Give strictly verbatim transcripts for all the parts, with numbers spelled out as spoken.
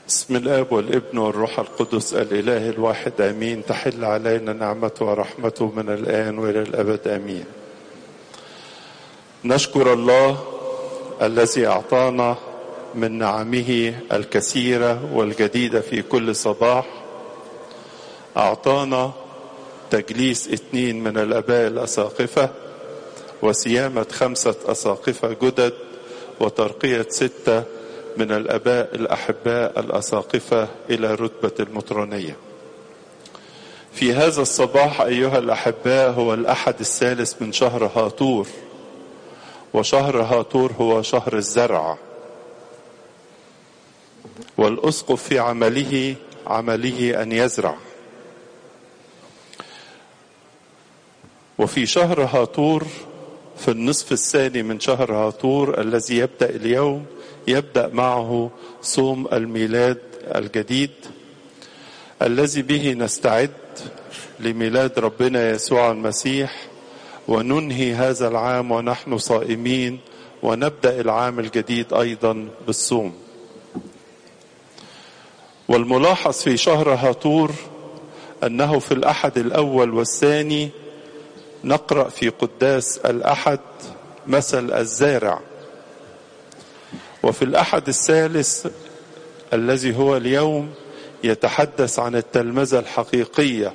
بسم الآب والابن والروح القدس الإله الواحد آمين. تحل علينا نعمته ورحمته من الآن وإلى الأبد آمين. نشكر الله الذي أعطانا من نعمه الكثيرة والجديدة في كل صباح. أعطانا تجليس اثنين من الآباء الأساقفة وصيامة خمسة أساقفة جدد وترقية ستة من الآباء الأحباء الأساقفة إلى رتبة المطرانية. في هذا الصباح أيها الأحباء هو الأحد الثالث من شهر هاطور، وشهر هاطور هو شهر الزرع، والأسقف في عمله عمله أن يزرع. وفي شهر هاطور في النصف الثاني من شهر هاطور الذي يبدأ اليوم يبدأ معه صوم الميلاد الجديد الذي به نستعد لميلاد ربنا يسوع المسيح، وننهي هذا العام ونحن صائمين، ونبدأ العام الجديد أيضا بالصوم. والملاحظ في شهر هاطور أنه في الأحد الأول والثاني نقرأ في قداس الأحد مثل الزارع، وفي الأحد الثالث الذي هو اليوم يتحدث عن التلمذة الحقيقية.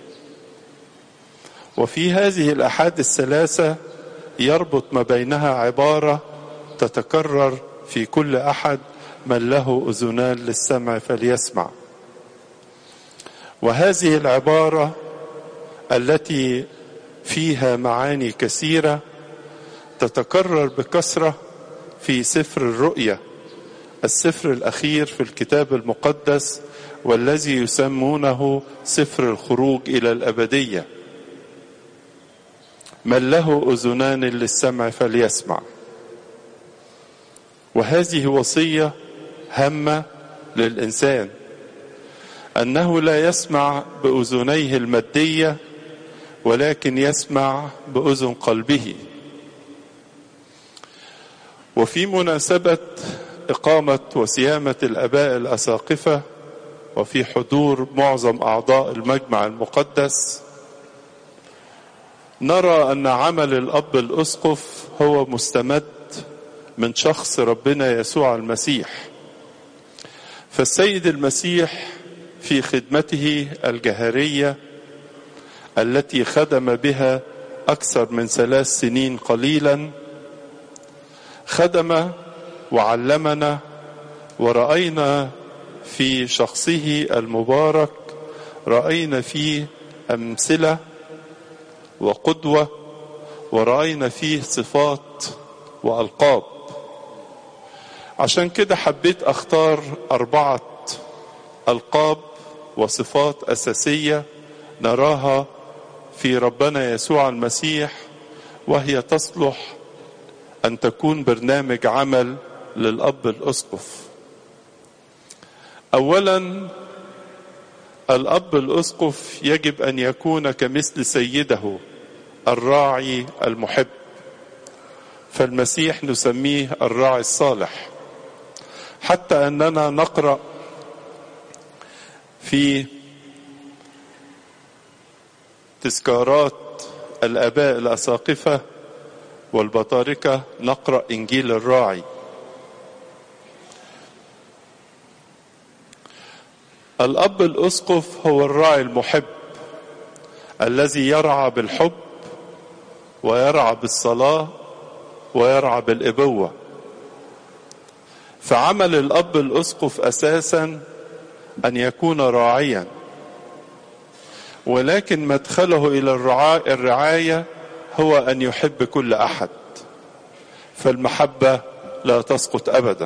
وفي هذه الأحاد الثلاثة يربط ما بينها عبارة تتكرر في كل أحد: من له أذنان للسمع فليسمع. وهذه العبارة التي فيها معاني كثيرة تتكرر بكثرة في سفر الرؤيا، السفر الأخير في الكتاب المقدس والذي يسمونه سفر الخروج إلى الأبدية. من له أذنان للسمع فليسمع. وهذه وصية هامة للإنسان، أنه لا يسمع بأذنيه المادية ولكن يسمع بأذن قلبه. وفي مناسبة إقامة وصيامة الآباء الأساقفة وفي حضور معظم أعضاء المجمع المقدس نرى أن عمل الأب الأسقف هو مستمد من شخص ربنا يسوع المسيح. فالسيد المسيح في خدمته الجهرية التي خدم بها أكثر من ثلاث سنين قليلا خدم وعلمنا، ورأينا في شخصه المبارك رأينا فيه أمثلة وقدوة، ورأينا فيه صفات وألقاب. عشان كده حبيت أختار أربعة ألقاب وصفات أساسية نراها في ربنا يسوع المسيح، وهي تصلح أن تكون برنامج عمل للأب الأسقف. أولا، الأب الأسقف يجب أن يكون كمثل سيده الراعي المحب، فالمسيح نسميه الراعي الصالح، حتى أننا نقرأ في تذكارات الآباء الأساقفة والبطاركة نقرأ إنجيل الراعي. الأب الأسقف هو الراعي المحب الذي يرعى بالحب ويرعى بالصلاة ويرعى بالإبوة. فعمل الأب الأسقف أساسا أن يكون راعيا، ولكن مدخله إلى الرعاية هو أن يحب كل أحد، فالمحبة لا تسقط أبدا.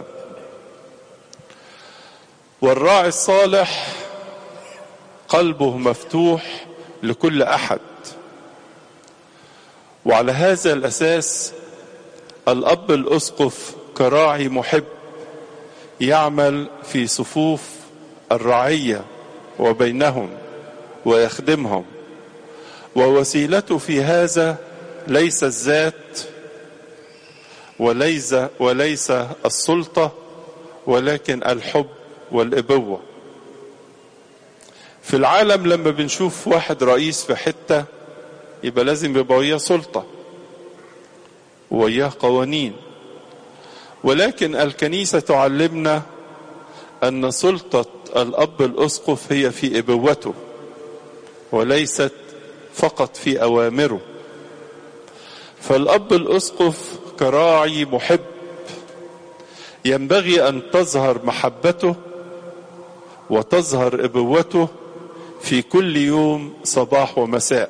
والراعي الصالح قلبه مفتوح لكل أحد، وعلى هذا الأساس الأب الأسقف كراعي محب يعمل في صفوف الرعية وبينهم ويخدمهم، ووسيلته في هذا ليس الذات وليس وليس السلطة، ولكن الحب والابوة. في العالم لما بنشوف واحد رئيس في حتة يبقى لازم يبقى وياه سلطة ووياه قوانين، ولكن الكنيسة تعلمنا أن سلطة الأب الأسقف هي في ابوته وليست فقط في أوامره. فالأب الأسقف كراعي محب ينبغي أن تظهر محبته وتظهر ابوته في كل يوم صباح ومساء،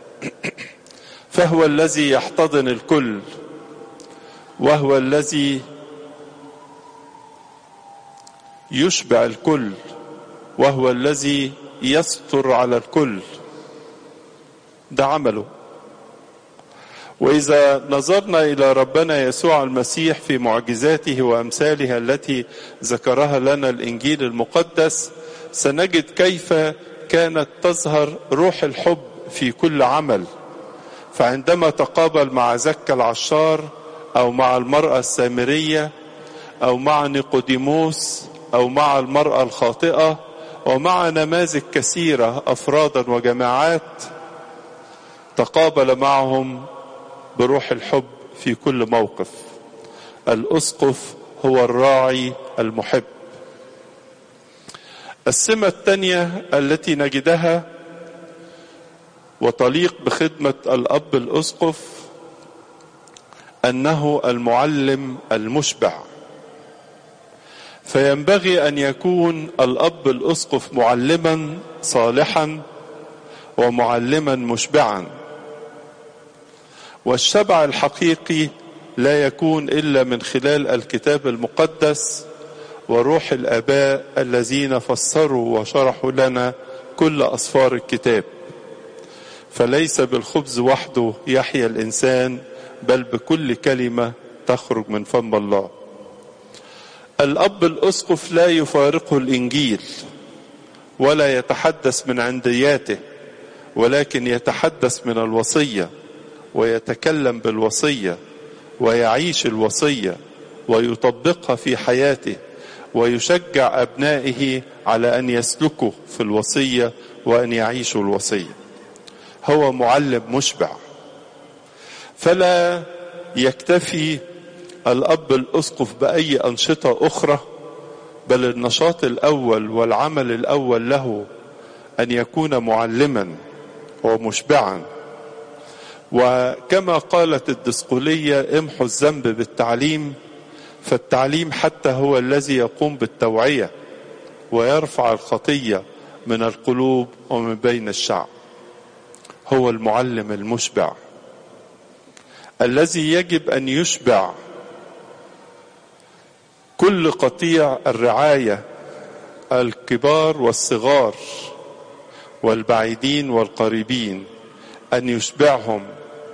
فهو الذي يحتضن الكل، وهو الذي يشبع الكل، وهو الذي يستر على الكل. ده عمله. وإذا نظرنا إلى ربنا يسوع المسيح في معجزاته وأمثالها التي ذكرها لنا الإنجيل المقدس، سنجد كيف كانت تظهر روح الحب في كل عمل. فعندما تقابل مع زكا العشار أو مع المرأة السامرية أو مع نيقوديموس أو مع المرأة الخاطئة ومع نماذج كثيرة أفرادا وجماعات، تقابل معهم بروح الحب في كل موقف. الأسقف هو الراعي المحب. السمة الثانية التي نجدها وتليق بخدمة الأب الأسقف أنه المعلم المشبع. فينبغي أن يكون الأب الأسقف معلما صالحا ومعلما مشبعا. والشبع الحقيقي لا يكون إلا من خلال الكتاب المقدس وروح الآباء الذين فسروا وشرحوا لنا كل أسفار الكتاب. فليس بالخبز وحده يحيا الإنسان، بل بكل كلمة تخرج من فم الله. الأب الأسقف لا يفارقه الإنجيل ولا يتحدث من عندياته، ولكن يتحدث من الوصية ويتكلم بالوصية ويعيش الوصية ويطبقها في حياته، ويشجع أبنائه على أن يسلكوا في الوصية وأن يعيشوا الوصية. هو معلم مشبع. فلا يكتفي الأب الأسقف بأي أنشطة أخرى، بل النشاط الأول والعمل الأول له أن يكون معلما ومشبعا. وكما قالت الدسقلية: امحوا الذنب بالتعليم. فالتعليم حتى هو الذي يقوم بالتوعية ويرفع الخطية من القلوب ومن بين الشعب. هو المعلم المشبع الذي يجب أن يشبع كل قطيع الرعاية، الكبار والصغار والبعيدين والقريبين، أن يشبعهم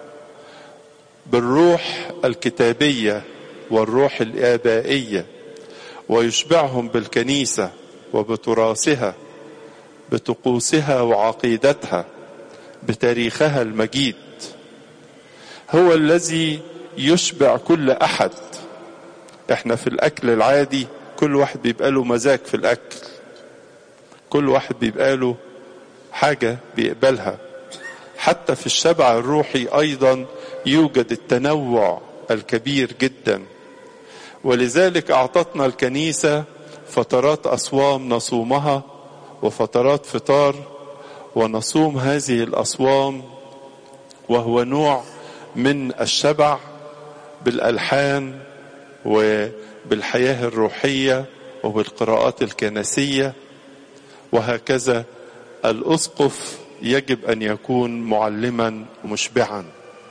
بالروح الكتابية والروح الآبائية، ويشبعهم بالكنيسة وبتراثها، بطقوسها وعقيدتها، بتاريخها المجيد. هو الذي يشبع كل أحد. احنا في الأكل العادي كل واحد بيبقى له مزاج في الأكل، كل واحد بيبقى له حاجة بيقبلها. حتى في الشبع الروحي أيضا يوجد التنوع الكبير جدا. ولذلك أعطتنا الكنيسة فترات أصوام نصومها وفترات فطار، ونصوم هذه الأصوام وهو نوع من الشبع بالألحان وبالحياة الروحية وبالقراءات الكنسية. وهكذا الأسقف يجب أن يكون معلما مشبعا.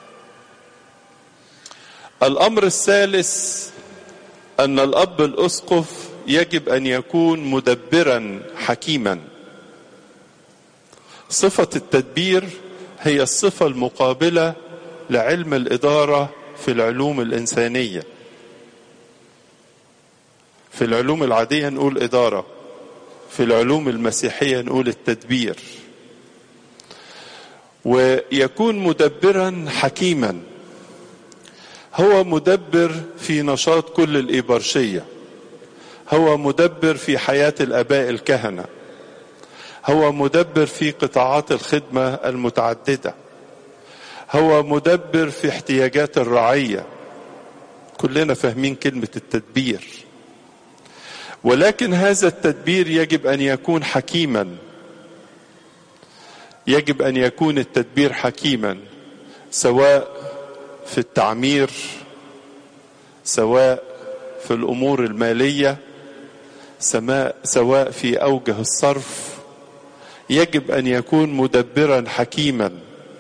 الأمر الثالث أن الأب الأسقف يجب أن يكون مدبرا حكيما. صفة التدبير هي الصفة المقابلة لعلم الإدارة في العلوم الإنسانية. في العلوم العادية نقول إدارة، في العلوم المسيحية نقول التدبير. ويكون مدبرا حكيما. هو مدبر في نشاط كل الإبرشية. هو مدبر في حياة الآباء الكهنة، هو مدبر في قطاعات الخدمة المتعددة، هو مدبر في احتياجات الرعية. كلنا فاهمين كلمة التدبير، ولكن هذا التدبير يجب أن يكون حكيما، يجب أن يكون التدبير حكيما، سواء في التعمير، سواء في الأمور المالية، سواء في أوجه الصرف. يجب أن يكون مدبرا حكيما،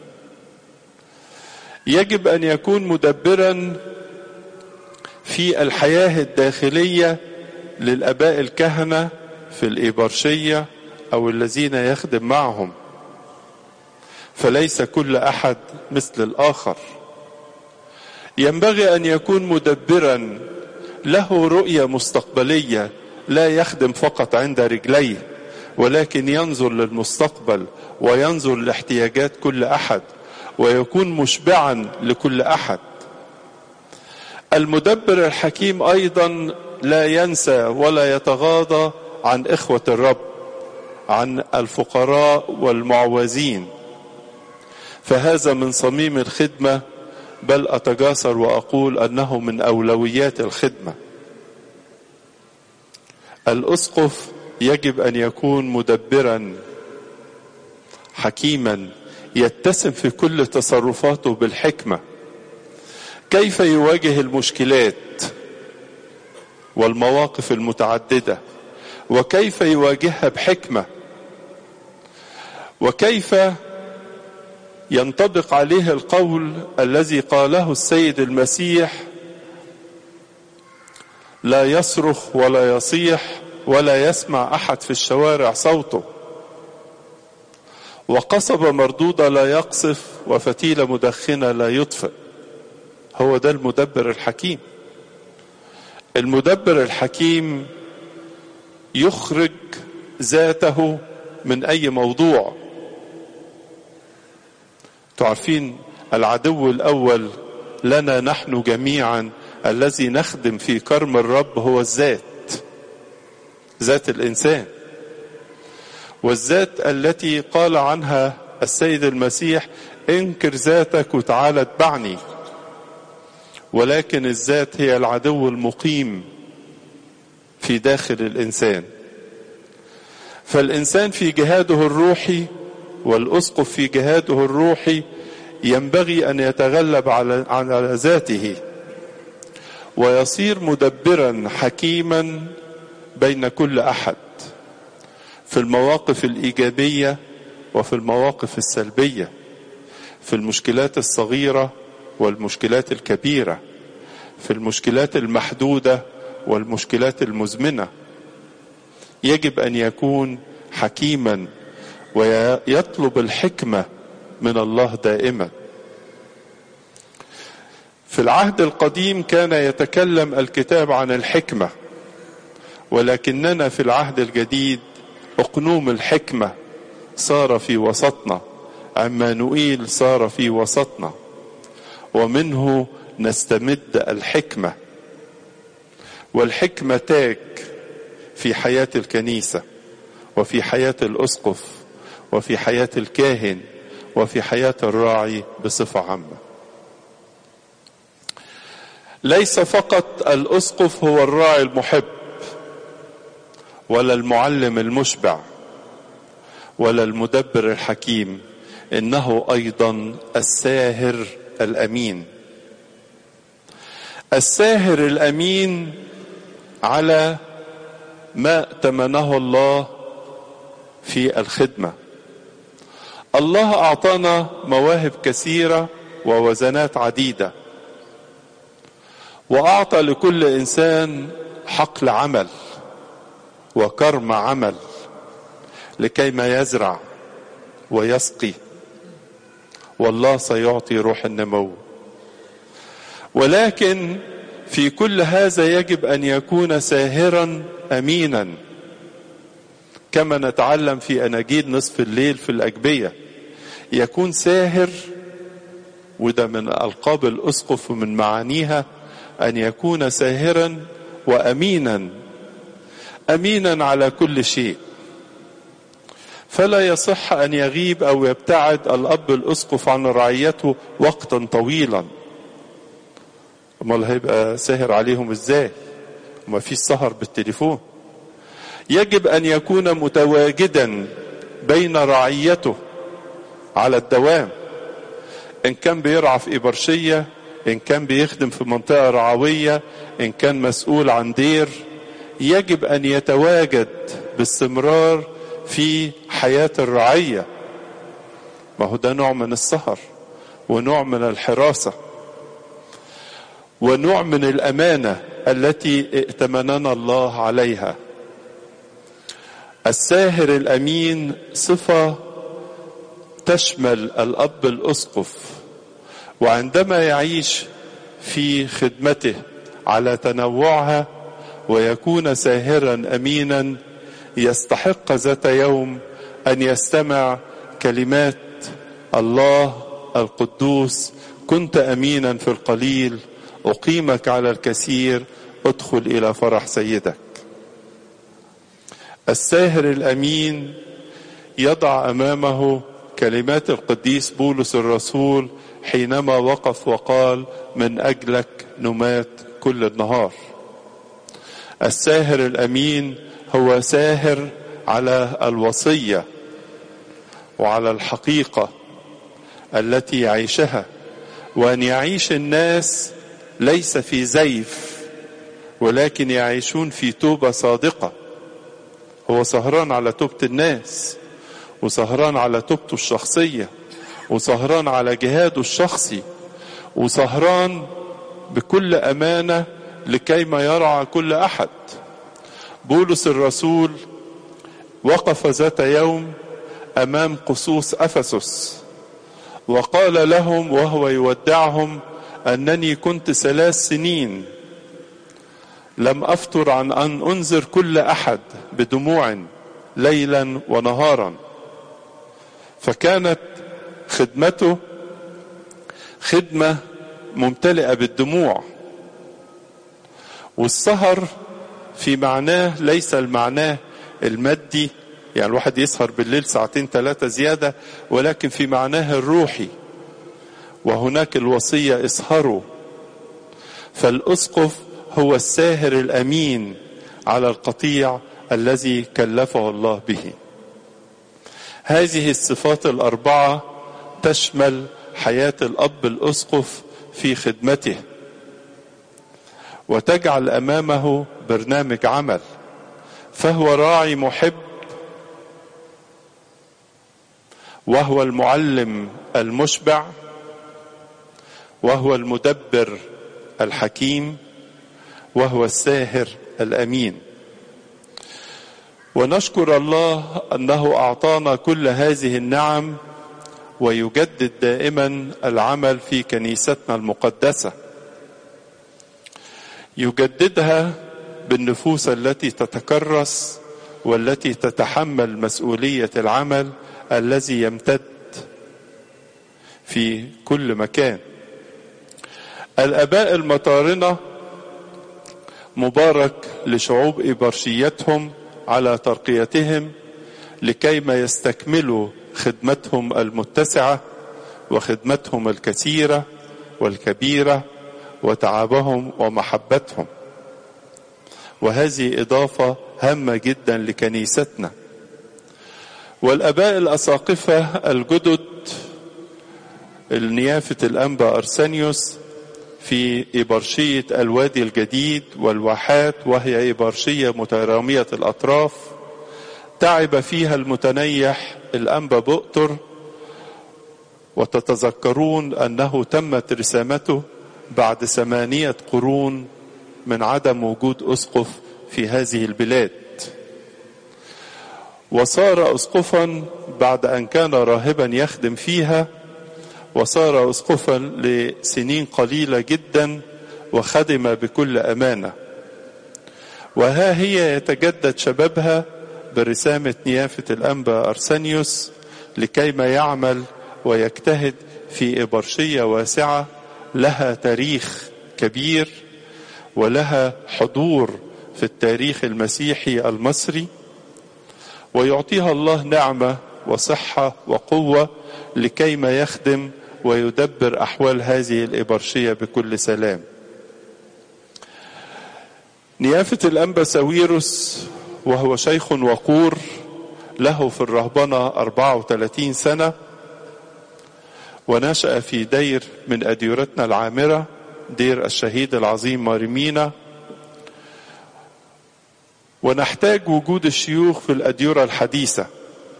يجب أن يكون مدبرا في الحياة الداخلية للآباء الكهنة في الإبرشية أو الذين يخدم معهم، فليس كل أحد مثل الآخر. ينبغي أن يكون مدبرا له رؤية مستقبلية، لا يخدم فقط عند رجليه، ولكن ينظر للمستقبل وينظر لاحتياجات كل أحد ويكون مشبعا لكل أحد. المدبر الحكيم أيضا لا ينسى ولا يتغاضى عن إخوة الرب، عن الفقراء والمعوزين، فهذا من صميم الخدمة، بل أتجاسر وأقول أنه من أولويات الخدمة. الأسقف يجب أن يكون مدبرا حكيما، يتسم في كل تصرفاته بالحكمة، كيف يواجه المشكلات والمواقف المتعددة، وكيف يواجهها بحكمة، وكيف ينطبق عليه القول الذي قاله السيد المسيح: لا يصرخ ولا يصيح ولا يسمع أحد في الشوارع صوته، وقصبة مردودة لا يقصف، وفتيلة مدخنة لا يطفئ. هو ده المدبر الحكيم. المدبر الحكيم يخرج ذاته من أي موضوع. تعرفين العدو الأول لنا نحن جميعا الذي نخدم في كرم الرب هو الذات، ذات الإنسان، والذات التي قال عنها السيد المسيح: انكر ذاتك وتعالى اتبعني. ولكن الذات هي العدو المقيم في داخل الإنسان. فالإنسان في جهاده الروحي والأسقف في جهاده الروحي ينبغي أن يتغلب على على ذاته ويصير مدبرا حكيما بين كل أحد، في المواقف الإيجابية وفي المواقف السلبية، في المشكلات الصغيرة والمشكلات الكبيرة، في المشكلات المحدودة والمشكلات المزمنة. يجب أن يكون حكيما ويطلب الحكمة من الله دائما. في العهد القديم كان يتكلم الكتاب عن الحكمة، ولكننا في العهد الجديد أقنوم الحكمة صار في وسطنا، عمانوئيل صار في وسطنا، ومنه نستمد الحكمة. والحكمة تاج في حياة الكنيسة وفي حياة الأسقف وفي حياة الكاهن وفي حياة الراعي بصفة عامة. ليس فقط الأسقف هو الراعي المحب ولا المعلم المشبع ولا المدبر الحكيم، إنه أيضا الساهر الأمين. الساهر الأمين على ما ائتمنه الله في الخدمة. الله أعطانا مواهب كثيرة ووزنات عديدة، وأعطى لكل إنسان حقل عمل وكرم عمل لكي ما يزرع ويسقي، والله سيعطي روح النمو. ولكن في كل هذا يجب أن يكون ساهرا أمينا، كما نتعلم في أناجيل نصف الليل في الأجبية. يكون ساهر، وده من ألقاب الأسقف ومن معانيها أن يكون ساهرا وأمينا أمينا على كل شيء، فلا يصح أن يغيب أو يبتعد الأب الأسقف عن رعيته وقتا طويلا. امال هيبقى ساهر عليهم ازاي؟ وما فيش سهر بالتليفون. يجب أن يكون متواجدا بين رعيته على الدوام، إن كان بيرعى في إبرشية، إن كان بيخدم في منطقة رعوية، إن كان مسؤول عن دير، يجب أن يتواجد باستمرار في حياة الرعية. ما هو ده نوع من السهر ونوع من الحراسة ونوع من الأمانة التي ائتمننا الله عليها. الساهر الأمين صفة تشمل الأب الأسقف، وعندما يعيش في خدمته على تنوعها ويكون ساهرا أمينا يستحق ذات يوم أن يستمع كلمات الله القدوس: كنت أمينا في القليل أقيمك على الكثير، ادخل إلى فرح سيدك. الساهر الأمين يضع أمامه كلمات القديس بولس الرسول حينما وقف وقال: من أجلك نمات كل النهار. الساهر الأمين هو ساهر على الوصية وعلى الحقيقة التي يعيشها، وأن يعيش الناس ليس في زيف ولكن يعيشون في توبة صادقة. هو سهران على توبة الناس، وسهران على توبته الشخصية، وسهران على جهاده الشخصي، وسهران بكل أمانة لكي ما يرعى كل أحد. بولس الرسول وقف ذات يوم أمام قصوص أفسس وقال لهم وهو يودعهم: أنني كنت ثلاث سنين لم أفتر عن أن أنذر كل أحد بدموع ليلا ونهارا. فكانت خدمته خدمة ممتلئة بالدموع. والسهر في معناه ليس المعناه المادي، يعني الواحد يسهر بالليل ساعتين ثلاثة زيادة، ولكن في معناه الروحي. وهناك الوصية: اسهروا. فالأسقف هو الساهر الأمين على القطيع الذي كلفه الله به. هذه الصفات الأربعة تشمل حياة الأب الأسقف في خدمته، وتجعل أمامه برنامج عمل. فهو راعي محب، وهو المعلم المشبع، وهو المدبر الحكيم، وهو الساهر الأمين. ونشكر الله أنه أعطانا كل هذه النعم، ويجدد دائما العمل في كنيستنا المقدسة. يجددها بالنفوس التي تتكرس والتي تتحمل مسؤولية العمل الذي يمتد في كل مكان. الآباء المطارنة مبارك لشعوب إبرشيتهم على ترقيتهم لكي ما يستكملوا خدمتهم المتسعة وخدمتهم الكثيرة والكبيرة وتعبهم ومحبتهم. وهذه إضافة هامة جدا لكنيستنا. والآباء الأساقفة الجدد النيافة الأنبا أرسانيوس في إبرشية الوادي الجديد والواحات، وهي إبرشية مترامية الأطراف، تعب فيها المتنيح الأنبا بؤتر. وتتذكرون أنه تمت رسامته بعد ثمانية قرون من عدم وجود أسقف في هذه البلاد، وصار أسقفا بعد أن كان راهبا يخدم فيها، وصار أسقفا لسنين قليلة جدا وخدم بكل أمانة. وها هي يتجدد شبابها برسامة نيافة الأنبا أرسانيوس لكي ما يعمل ويجتهد في إبرشية واسعة لها تاريخ كبير ولها حضور في التاريخ المسيحي المصري، ويعطيها الله نعمة وصحة وقوة لكيما يخدم ويدبر أحوال هذه الإبرشية بكل سلام. نيافة الأنبا ساويرس وهو شيخ وقور له في الرهبنة أربعة وثلاثين سنة، ونشأ في دير من أديرتنا العامرة، دير الشهيد العظيم ماريمينا. ونحتاج وجود الشيوخ في الأديرة الحديثة،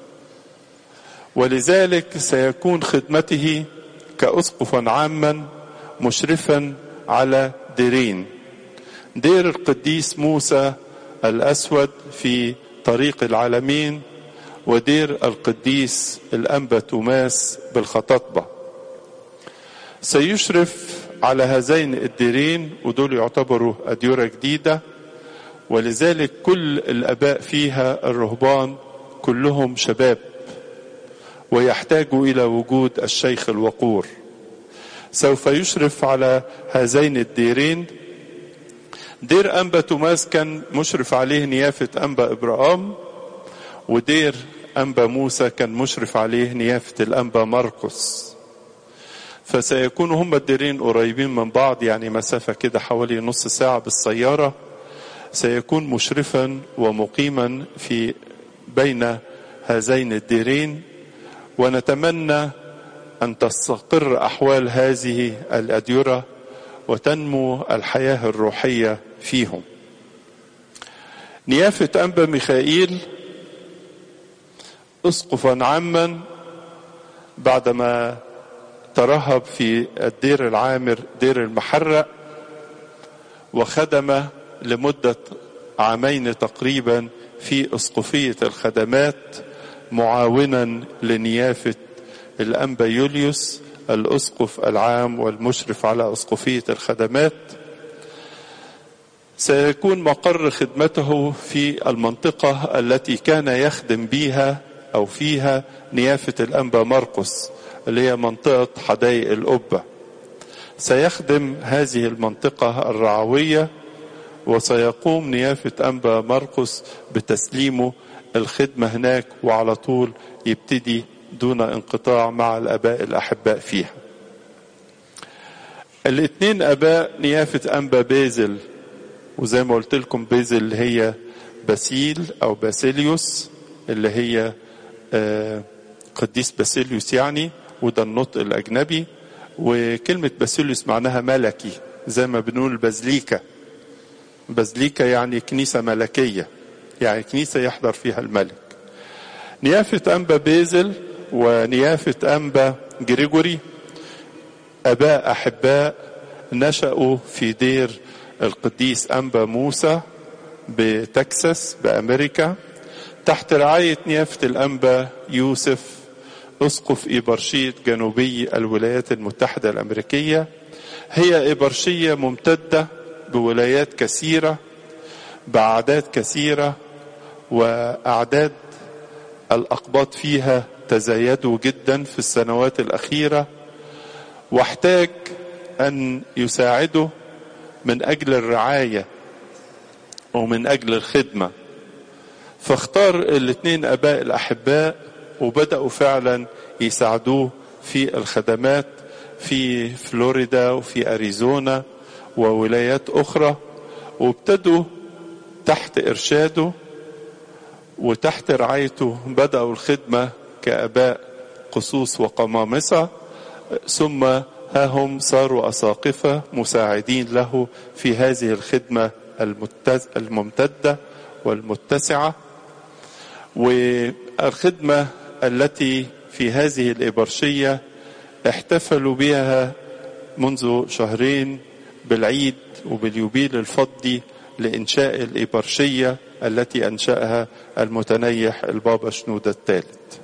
ولذلك سيكون خدمته كأسقفا عاما مشرفا على ديرين: دير القديس موسى الأسود في طريق العالمين، ودير القديس الأنبا توماس بالخطاطبة. سيشرف على هذين الديرين، ودول يعتبروا أديرة جديدة، ولذلك كل الآباء فيها الرهبان كلهم شباب، ويحتاجوا إلى وجود الشيخ الوقور. سوف يشرف على هذين الديرين. دير أنبا توماس كان مشرف عليه نيافة أنبا إبراهام، ودير أنبا موسى كان مشرف عليه نيافة الأنبا مرقس. فسيكونوا هم الديرين قريبين من بعض، يعني مسافة كده حوالي نص ساعة بالسيارة. سيكون مشرفا ومقيما في بين هذين الديرين، ونتمنى أن تستقر أحوال هذه الأديرة وتنمو الحياة الروحية فيهم. نيافة أنبا ميخائيل أسقفا عاما بعدما ترهب في الدير العامر دير المحرق، وخدم لمدة عامين تقريبا في أسقفية الخدمات، معاونا لنيافة الأنبا يوليوس الأسقف العام والمشرف على أسقفية الخدمات. سيكون مقر خدمته في المنطقة التي كان يخدم بها أو فيها نيافة الأنبا مرقس، اللي هي منطقة حدائق القبة. سيخدم هذه المنطقة الرعوية، وسيقوم نيافة أنبا مرقس بتسليمه الخدمة هناك، وعلى طول يبتدي دون انقطاع مع الآباء الأحباء فيها. الاثنين آباء نيافة أنبا بازل، وزي ما قلت لكم بازل اللي هي باسيل أو باسيليوس، اللي هي آه قديس باسيليوس يعني، وده النطق الأجنبي. وكلمة باسيليوس معناها ملكي، زي ما بنقول بازليكا. بازليكا يعني كنيسة ملكية، يعني كنيسة يحضر فيها الملك. نيافة أنبا بازل ونيافة أنبا جريجوري أباء أحباء نشأوا في دير القديس أنبا موسى بتكساس بأمريكا، تحت رعاية نيافة الأنبا يوسف أسقف إبرشية جنوبي الولايات المتحدة الأمريكية. هي إبرشية ممتدة بولايات كثيرة بأعداد كثيرة، وأعداد الأقباط فيها تزايدوا جدا في السنوات الأخيرة، واحتاج أن يساعدوا من أجل الرعاية ومن أجل الخدمة. فاختار الاثنين أباء الأحباء وبدأوا فعلا يساعدوه في الخدمات في فلوريدا وفي أريزونا وولايات أخرى، وابتدوا تحت إرشاده وتحت رعايته بدأوا الخدمة كأباء قصوص وقمامسة، ثم ها هم صاروا أساقفة مساعدين له في هذه الخدمة الممتدة والمتسعة. والخدمة التي في هذه الإبرشية احتفلوا بها منذ شهرين بالعيد وباليوبيل الفضي لإنشاء الإبرشية التي أنشأها المتنيح البابا شنودة الثالث.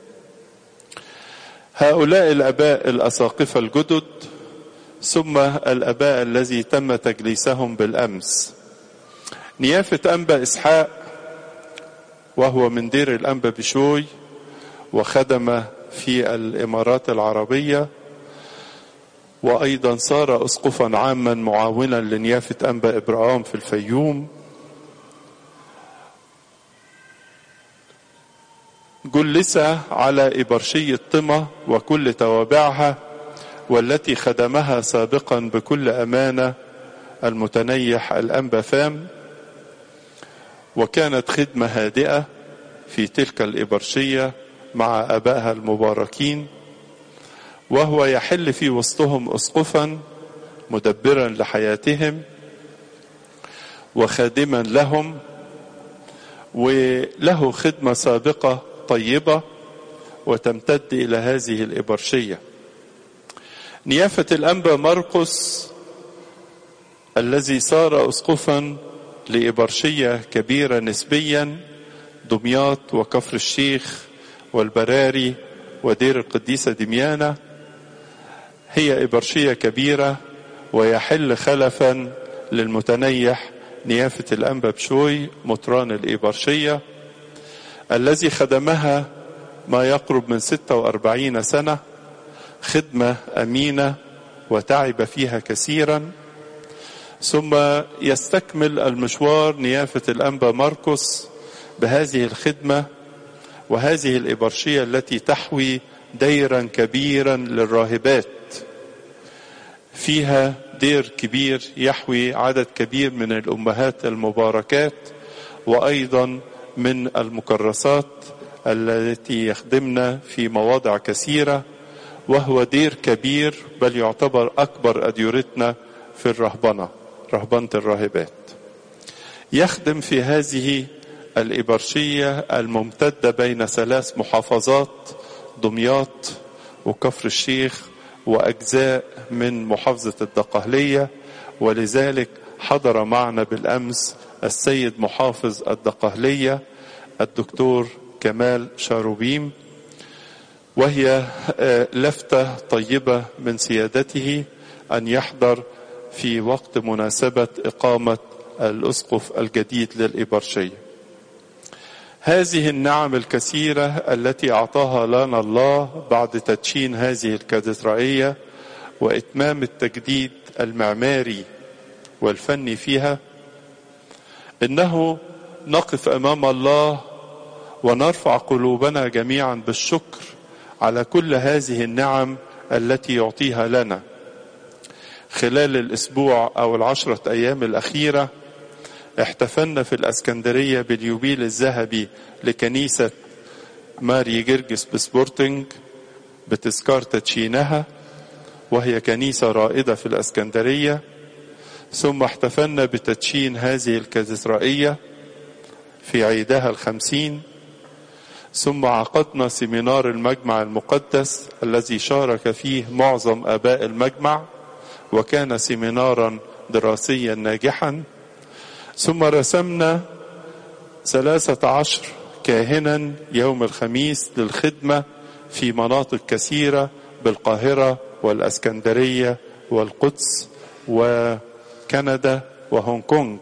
هؤلاء الآباء الأساقفة الجدد، ثم الآباء الذي تم تجليسهم بالأمس. نيافة أنبا إسحاق وهو من دير الأنبا بشوي، وخدم في الإمارات العربية، وأيضا صار أسقفا عاما معاونا لنيافة أنبا إبراهام في الفيوم. جلس على إبرشية طمة وكل توابعها والتي خدمها سابقا بكل أمانة المتنيح الأنبا فام، وكانت خدمة هادئة في تلك الإبرشية مع آبائها المباركين، وهو يحل في وسطهم أسقفا مدبرا لحياتهم وخادما لهم، وله خدمة سابقة طيبة وتمتد إلى هذه الإبرشية. نيافة الأنبا مرقس الذي صار أسقفا لإبرشية كبيرة نسبيا، دمياط وكفر الشيخ والبراري ودير القديسة دميانة، هي إبرشية كبيرة ويحل خلفا للمتنيح نيافة الأنبا بشوي مطران الإبرشية الذي خدمها ما يقرب من ستة وأربعين سنة، خدمة أمينة وتعب فيها كثيرا. ثم يستكمل المشوار نيافة الأنبا مرقس بهذه الخدمة وهذه الإبرشية التي تحوي ديرا كبيرا للراهبات، فيها دير كبير يحوي عدد كبير من الأمهات المباركات وأيضا من المكرسات التي يخدمنا في مواضع كثيرة، وهو دير كبير بل يعتبر أكبر أديرتنا في الرهبنة، رهبنة الراهبات. يخدم في هذه الإبرشية الممتدة بين ثلاث محافظات، دمياط وكفر الشيخ وأجزاء من محافظة الدقهلية، ولذلك حضر معنا بالأمس السيد محافظ الدقهلية الدكتور كمال شاروبيم، وهي لفتة طيبة من سيادته أن يحضر في وقت مناسبة إقامة الأسقف الجديد للإبرشية. هذه النعم الكثيرة التي أعطاها لنا الله بعد تدشين هذه الكاتدرائية وإتمام التجديد المعماري والفني فيها، إنه نقف أمام الله ونرفع قلوبنا جميعا بالشكر على كل هذه النعم التي يعطيها لنا. خلال الأسبوع أو العشرة أيام الأخيرة احتفلنا في الأسكندرية باليوبيل الذهبي لكنيسة ماري جرجس بسبورتنج بتذكار تدشينها، وهي كنيسة رائدة في الأسكندرية. ثم احتفلنا بتدشين هذه الكاتدرائية في عيدها الخمسين. ثم عقدنا سيمينار المجمع المقدس الذي شارك فيه معظم آباء المجمع، وكان سيمينارا دراسيا ناجحا. ثم رسمنا ثلاثة عشر كاهنا يوم الخميس للخدمة في مناطق كثيرة بالقاهرة والأسكندرية والقدس وكندا وهونغ كونغ.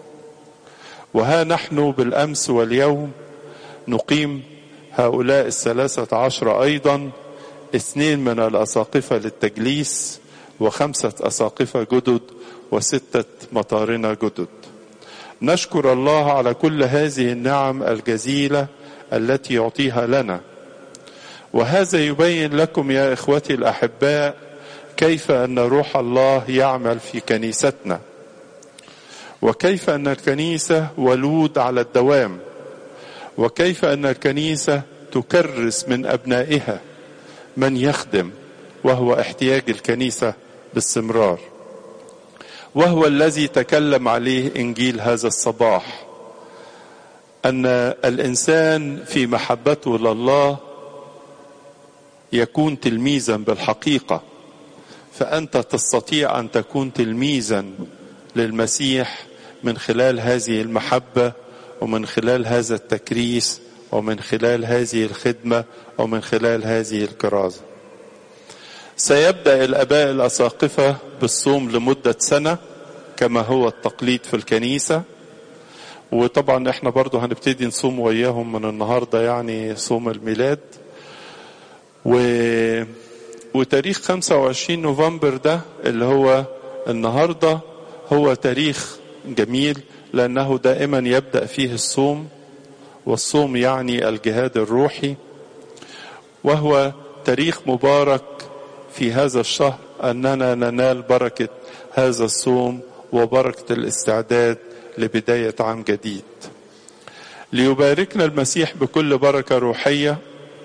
وها نحن بالأمس واليوم نقيم هؤلاء الثلاثة عشر أيضا، اثنين من الأساقفة للتجليس وخمسة أساقفة جدد وستة مطارنة جدد. نشكر الله على كل هذه النعم الجزيلة التي يعطيها لنا، وهذا يبين لكم يا إخوتي الأحباء كيف أن روح الله يعمل في كنيستنا، وكيف أن الكنيسة ولود على الدوام، وكيف أن الكنيسة تكرس من أبنائها من يخدم، وهو احتياج الكنيسة باستمرار، وهو الذي تكلم عليه إنجيل هذا الصباح، أن الإنسان في محبته لله يكون تلميذا بالحقيقة. فأنت تستطيع أن تكون تلميذا للمسيح من خلال هذه المحبة ومن خلال هذا التكريس ومن خلال هذه الخدمة ومن خلال هذه الكرازة. سيبدأ الآباء الأساقفة بالصوم لمدة سنة كما هو التقليد في الكنيسة، وطبعا احنا برضو هنبتدي نصوم وياهم من النهاردة، يعني صوم الميلاد. و... وتاريخ خمسة وعشرين نوفمبر ده اللي هو النهاردة هو تاريخ جميل، لأنه دائما يبدأ فيه الصوم والصوم يعني الجهاد الروحي، وهو تاريخ مبارك في هذا الشهر أننا ننال بركة هذا الصوم وبركة الاستعداد لبداية عام جديد. ليباركنا المسيح بكل بركة روحية،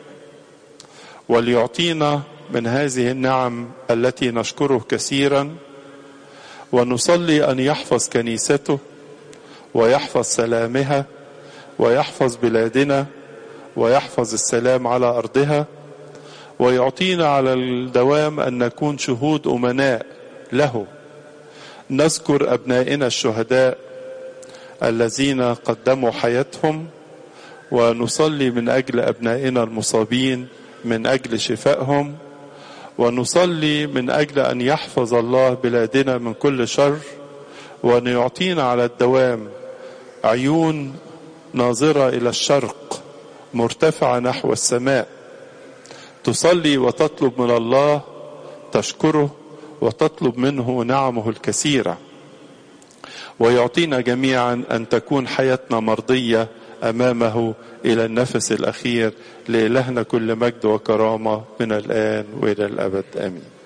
وليعطينا من هذه النعم التي نشكره كثيرا، ونصلي أن يحفظ كنيسته ويحفظ سلامها ويحفظ بلادنا ويحفظ السلام على أرضها، ويعطينا على الدوام أن نكون شهود أمناء له، نذكر أبنائنا الشهداء الذين قدموا حياتهم، ونصلي من أجل أبنائنا المصابين من أجل شفائهم، ونصلي من أجل أن يحفظ الله بلادنا من كل شر، وأن يعطينا على الدوام عيون ناظرة إلى الشرق مرتفعة نحو السماء، تصلي وتطلب من الله، تشكره وتطلب منه نعمه الكثيرة، ويعطينا جميعا أن تكون حياتنا مرضية أمامه إلى النفس الأخير. لإلهنا كل مجد وكرامة من الآن وإلى الأبد، آمين.